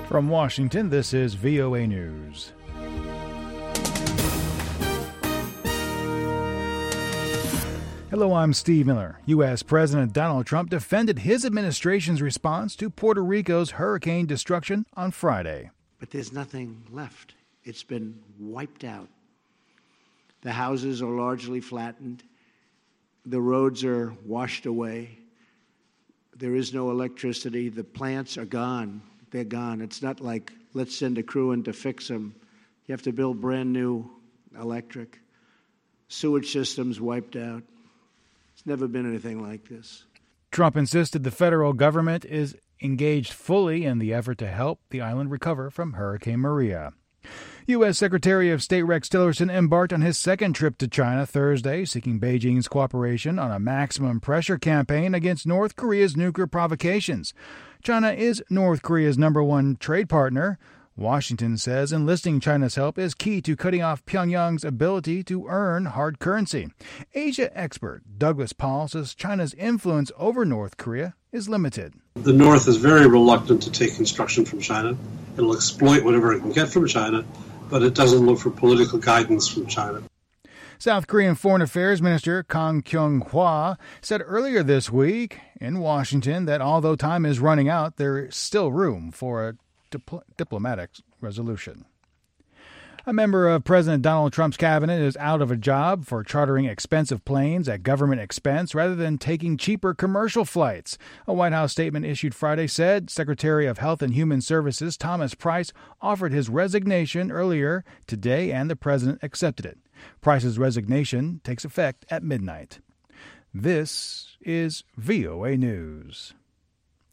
From Washington, this is VOA News. Hello, I'm Steve Miller. U.S. President Donald Trump defended his administration's response to Puerto Rico's hurricane destruction on Friday. But there's nothing left. It's been wiped out. The houses are largely flattened. The roads are washed away. There is no electricity. The plants are gone. They're gone. It's not like, let's send a crew in to fix them. You have to build brand new electric. Sewage systems wiped out. It's never been anything like this. Trump insisted the federal government is engaged fully in the effort to help the island recover from Hurricane Maria. U.S. Secretary of State Rex Tillerson embarked on his second trip to China Thursday, seeking Beijing's cooperation on a maximum pressure campaign against North Korea's nuclear provocations. China is North Korea's number one trade partner. Washington says enlisting China's help is key to cutting off Pyongyang's ability to earn hard currency. Asia expert Douglas Paul says China's influence over North Korea is limited. The North is very reluctant to take instruction from China. It'll exploit whatever it can get from China, but it doesn't look for political guidance from China. South Korean Foreign Affairs Minister Kang Kyung-hwa said earlier this week in Washington that although time is running out, there is still room for a diplomatic resolution. A member of President Donald Trump's cabinet is out of a job for chartering expensive planes at government expense rather than taking cheaper commercial flights. A White House statement issued Friday said Secretary of Health and Human Services Thomas Price offered his resignation earlier today and the president accepted it. Price's resignation takes effect at midnight. This is VOA News.